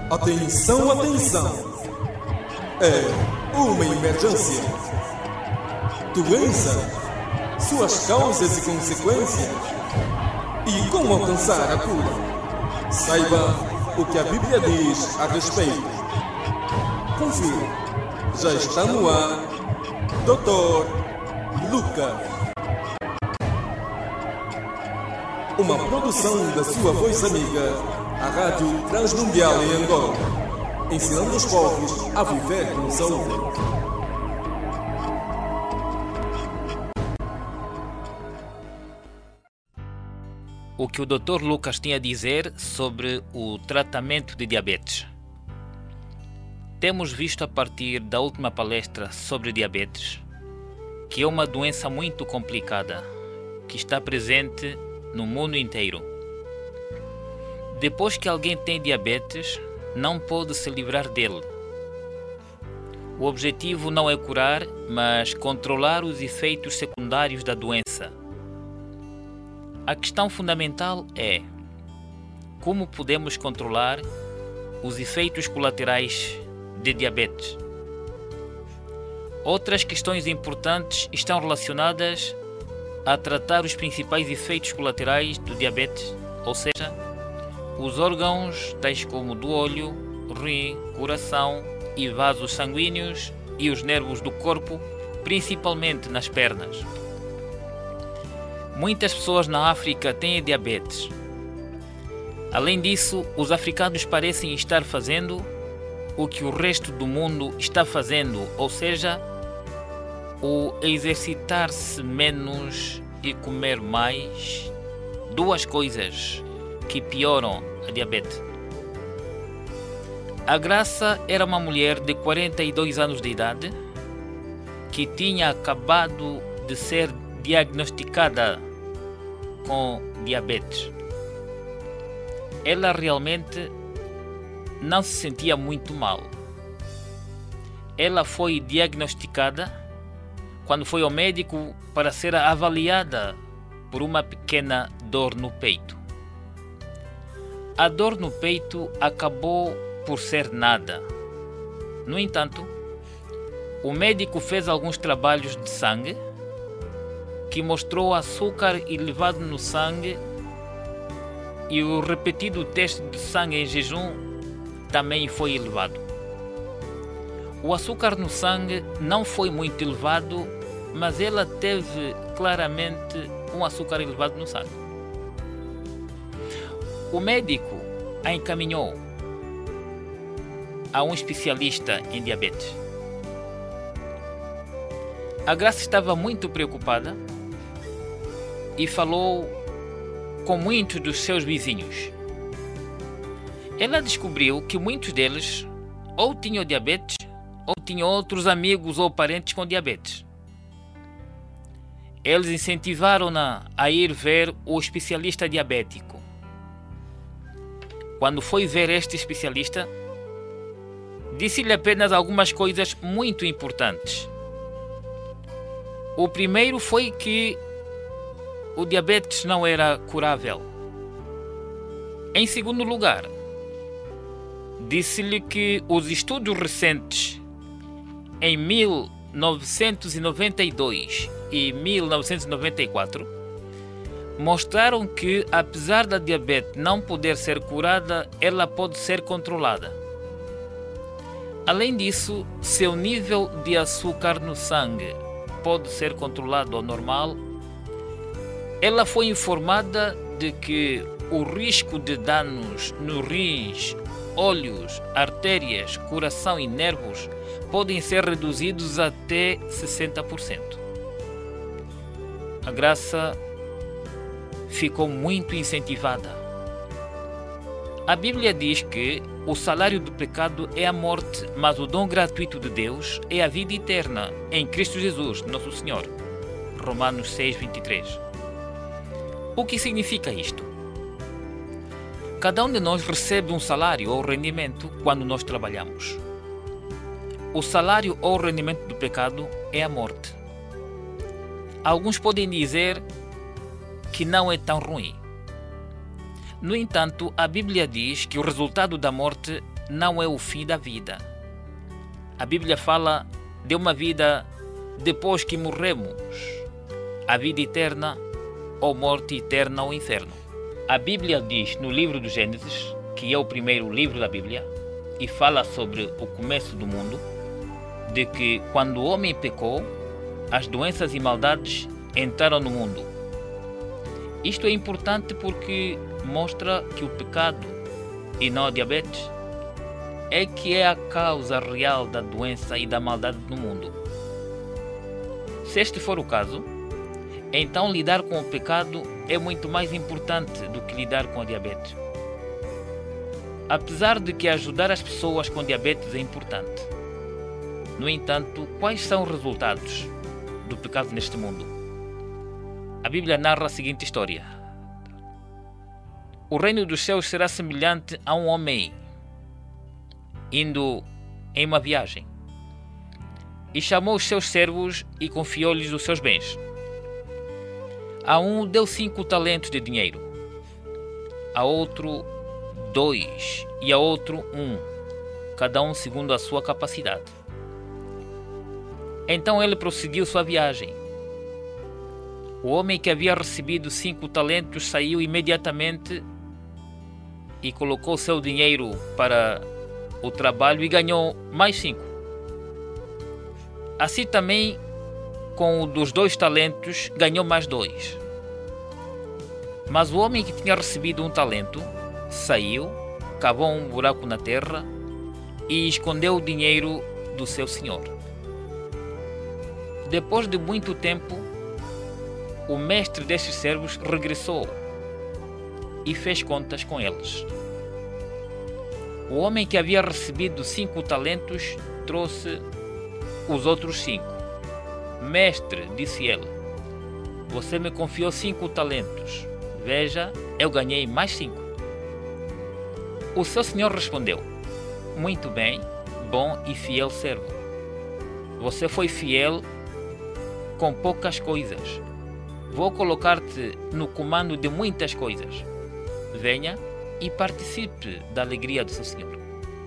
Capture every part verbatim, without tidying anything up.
Atenção, atenção! É uma emergência. Doença, suas causas e consequências e como alcançar a cura. Saiba o que a Bíblia diz a respeito. Confira, já está no ar, doutor Lucas. Uma produção da sua voz amiga, a Rádio Transmundial em Angola, ensinando os povos a viver com saúde. O que o doutor Lucas tinha a dizer sobre o tratamento de diabetes. Temos visto a partir da última palestra sobre diabetes que é uma doença muito complicada que está presente no mundo inteiro. Depois que alguém tem diabetes, não pode se livrar dele. O objetivo não é curar, mas controlar os efeitos secundários da doença. A questão fundamental é como podemos controlar os efeitos colaterais de diabetes. Outras questões importantes estão relacionadas a tratar os principais efeitos colaterais do diabetes, ou seja, os órgãos tais como do olho, rim, coração e vasos sanguíneos e os nervos do corpo, principalmente nas pernas. Muitas pessoas na África têm diabetes. Além disso, os africanos parecem estar fazendo o que o resto do mundo está fazendo, ou seja, o exercitar-se menos e comer mais, duas coisas que pioram a diabetes. A Graça era uma mulher de quarenta e dois anos de idade que tinha acabado de ser diagnosticada com diabetes. Ela realmente não se sentia muito mal. Ela foi diagnosticada quando foi ao médico para ser avaliada por uma pequena dor no peito. A dor no peito acabou por ser nada. No entanto, o médico fez alguns trabalhos de sangue que mostrou açúcar elevado no sangue e o repetido teste de sangue em jejum também foi elevado. O açúcar no sangue não foi muito elevado, mas ela teve claramente um açúcar elevado no sangue. O médico a encaminhou a um especialista em diabetes. A Graça estava muito preocupada e falou com muitos dos seus vizinhos. Ela descobriu que muitos deles ou tinham diabetes ou tinham outros amigos ou parentes com diabetes. Eles incentivaram-na a ir ver o especialista diabético. Quando foi ver este especialista, disse-lhe apenas algumas coisas muito importantes. O primeiro foi que o diabetes não era curável. Em segundo lugar, disse-lhe que os estudos recentes em mil novecentos e noventa e dois e mil novecentos e noventa e quatro mostraram que, apesar da diabetes não poder ser curada, ela pode ser controlada. Além disso, seu nível de açúcar no sangue pode ser controlado ao normal. Ela foi informada de que o risco de danos nos rins, olhos, artérias, coração e nervos podem ser reduzidos até sessenta por cento. A Graça ficou muito incentivada. A Bíblia diz que o salário do pecado é a morte, mas o dom gratuito de Deus é a vida eterna em Cristo Jesus, nosso Senhor. Romanos seis, vinte e três. O que significa isto? Cada um de nós recebe um salário ou rendimento quando nós trabalhamos. O salário ou rendimento do pecado é a morte. Alguns podem dizer que não é tão ruim. No entanto, a Bíblia diz que o resultado da morte não é o fim da vida. A Bíblia fala de uma vida depois que morremos, a vida eterna ou morte eterna ou inferno. A Bíblia diz no livro do Gênesis, que é o primeiro livro da Bíblia, e fala sobre o começo do mundo, de que quando o homem pecou, as doenças e maldades entraram no mundo. Isto é importante porque mostra que o pecado, e não a diabetes, é que é a causa real da doença e da maldade no mundo. Se este for o caso, então lidar com o pecado é muito mais importante do que lidar com a diabetes. Apesar de que ajudar as pessoas com diabetes é importante. No entanto, quais são os resultados do pecado neste mundo? A Bíblia narra a seguinte história. O reino dos céus será semelhante a um homem indo em uma viagem, e chamou os seus servos e confiou-lhes os seus bens. A um deu cinco talentos de dinheiro, a outro dois e a outro um, cada um segundo a sua capacidade. Então ele prosseguiu sua viagem. O homem que havia recebido cinco talentos saiu imediatamente e colocou seu dinheiro para o trabalho e ganhou mais cinco. Assim também, com o dos dois talentos, ganhou mais dois. Mas o homem que tinha recebido um talento saiu, cavou um buraco na terra e escondeu o dinheiro do seu senhor. Depois de muito tempo, o mestre destes servos regressou e fez contas com eles. O homem que havia recebido cinco talentos trouxe os outros cinco. Mestre, disse ele, você me confiou cinco talentos. Veja, eu ganhei mais cinco. O seu senhor respondeu, muito bem, bom e fiel servo. Você foi fiel com poucas coisas. Vou colocar-te no comando de muitas coisas. Venha e participe da alegria do seu senhor.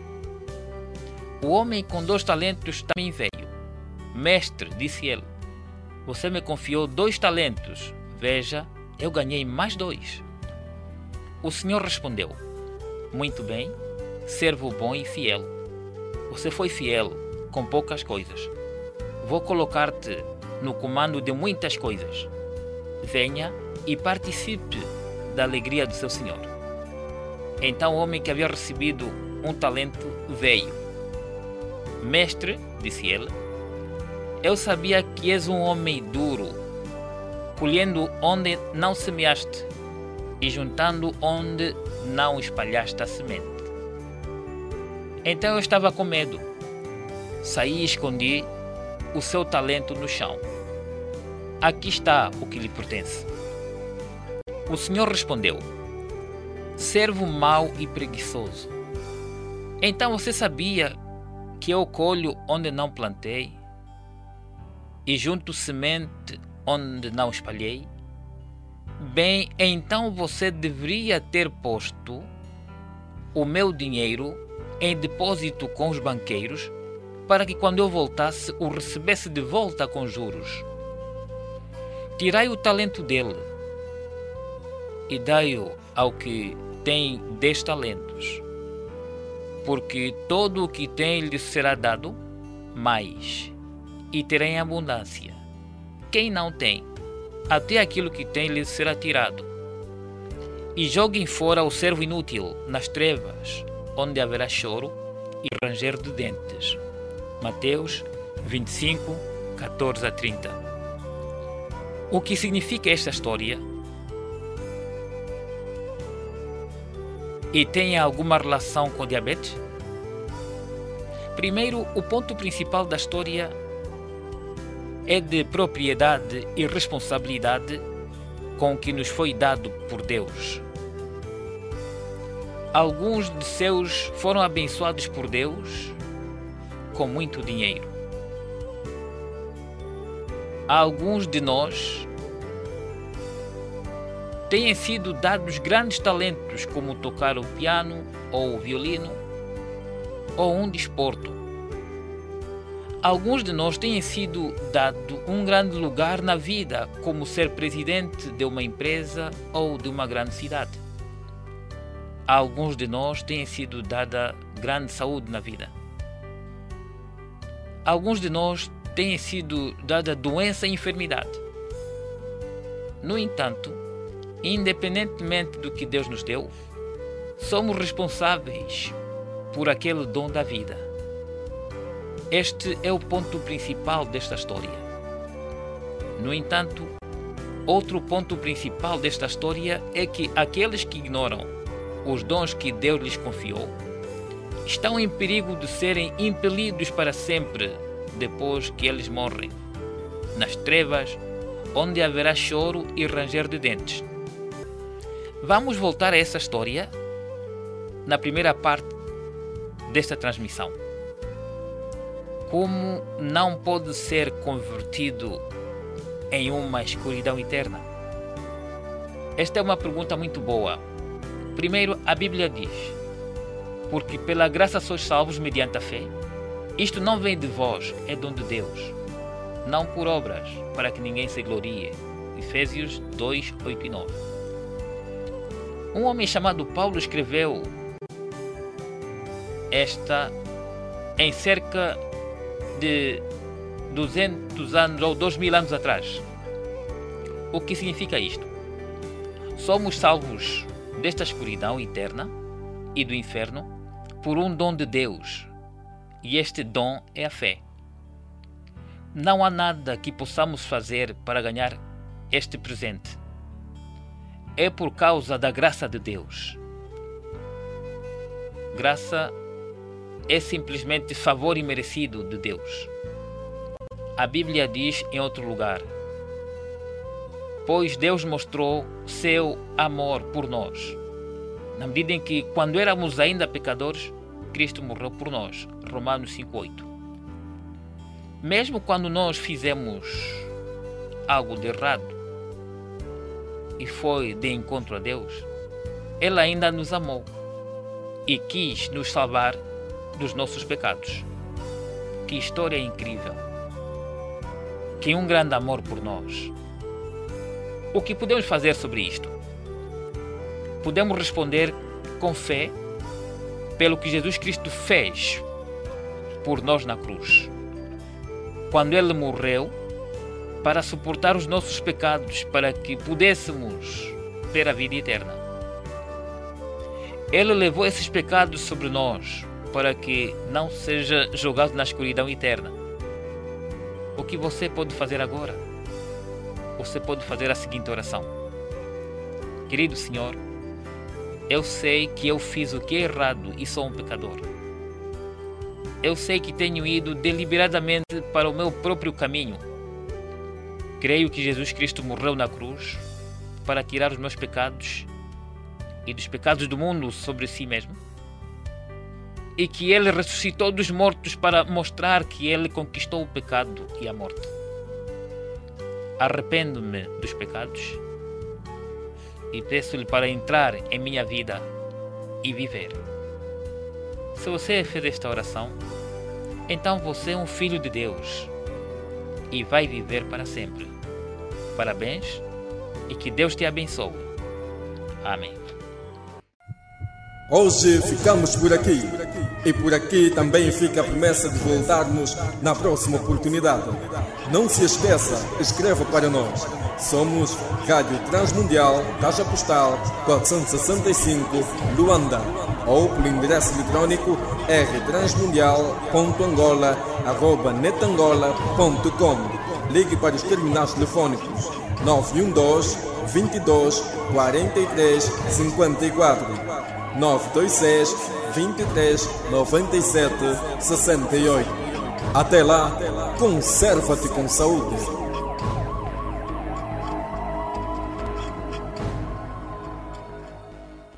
O homem com dois talentos também veio. Mestre, disse ele, você me confiou dois talentos. Veja, eu ganhei mais dois. O senhor respondeu, muito bem, servo bom e fiel. Você foi fiel com poucas coisas. Vou colocar-te no comando de muitas coisas. Venha e participe da alegria do seu senhor. Então o homem que havia recebido um talento veio. Mestre, disse ele, eu sabia que és um homem duro, colhendo onde não semeaste e juntando onde não espalhaste a semente. Então eu estava com medo. Saí e escondi o seu talento no chão. Aqui está o que lhe pertence. O senhor respondeu, servo mau e preguiçoso. Então você sabia que eu colho onde não plantei e junto semente onde não espalhei? Bem, então você deveria ter posto o meu dinheiro em depósito com os banqueiros, para que quando eu voltasse o recebesse de volta com juros. Tirai o talento dele e dai-o ao que tem dez talentos, porque todo o que tem lhe será dado mais, e terá em abundância. Quem não tem, até aquilo que tem lhe será tirado. E joguem fora o servo inútil nas trevas, onde haverá choro e ranger de dentes. Mateus vinte e cinco, catorze a trinta. O que significa esta história? E tem alguma relação com diabetes? Primeiro, o ponto principal da história é de propriedade e responsabilidade com o que nos foi dado por Deus. Alguns de seus foram abençoados por Deus com muito dinheiro. Alguns de nós têm sido dados grandes talentos, como tocar o piano ou o violino, ou um desporto. Alguns de nós têm sido dado um grande lugar na vida, como ser presidente de uma empresa ou de uma grande cidade. A alguns de nós têm sido dada grande saúde na vida. A alguns de nós têm sido dada doença e enfermidade. No entanto, independentemente do que Deus nos deu, somos responsáveis por aquele dom da vida. Este é o ponto principal desta história. No entanto, outro ponto principal desta história é que aqueles que ignoram os dons que Deus lhes confiou estão em perigo de serem impelidos para sempre depois que eles morrem, nas trevas, onde haverá choro e ranger de dentes. Vamos voltar a essa história na primeira parte desta transmissão. Como não pode ser convertido em uma escuridão eterna? Esta é uma pergunta muito boa. Primeiro, a Bíblia diz: porque pela graça sois salvos mediante a fé. Isto não vem de vós, é dom de Deus, não por obras, para que ninguém se glorie. Efésios dois, oito e nove. Um homem chamado Paulo escreveu esta em cerca de duzentos anos ou dois mil anos atrás. O que significa isto? Somos salvos desta escuridão eterna e do inferno por um dom de Deus, e este dom é a fé. Não há nada que possamos fazer para ganhar este presente. É por causa da graça de Deus. Graça é simplesmente favor imerecido de Deus. A Bíblia diz em outro lugar: pois Deus mostrou seu amor por nós, na medida em que, quando éramos ainda pecadores, Cristo morreu por nós. Romanos cinco, oito. Mesmo quando nós fizemos algo de errado e foi de encontro a Deus, Ele ainda nos amou e quis nos salvar dos nossos pecados. Que história incrível! Que um grande amor por nós. O que podemos fazer sobre isto? Podemos responder com fé pelo que Jesus Cristo fez por nós na cruz, quando Ele morreu para suportar os nossos pecados, para que pudéssemos ter a vida eterna. Ele levou esses pecados sobre nós para que não seja jogado na escuridão eterna. O que você pode fazer agora? Você pode fazer a seguinte oração: querido Senhor, eu sei que eu fiz o que é errado e sou um pecador. Eu sei que tenho ido deliberadamente para o meu próprio caminho. Creio que Jesus Cristo morreu na cruz para tirar os meus pecados e dos pecados do mundo sobre si mesmo, e que Ele ressuscitou dos mortos para mostrar que Ele conquistou o pecado e a morte. Arrependo-me dos pecados e peço-lhe para entrar em minha vida e viver. Se você fez esta oração, então você é um filho de Deus e vai viver para sempre. Parabéns e que Deus te abençoe. Amém. Hoje ficamos por aqui. E por aqui também fica a promessa de voltarmos na próxima oportunidade. Não se esqueça, escreva para nós. Somos Rádio Transmundial, Caixa Postal quatrocentos e sessenta e cinco, Luanda. Ou pelo endereço eletrônico r transmundial ponto angola arroba netangola ponto com. Ligue para os terminais telefônicos nove um dois, vinte e dois, quarenta e três, cinquenta e quatro, nove dois seis, vinte e três, noventa e sete, sessenta e oito. Até lá, conserva-te com saúde.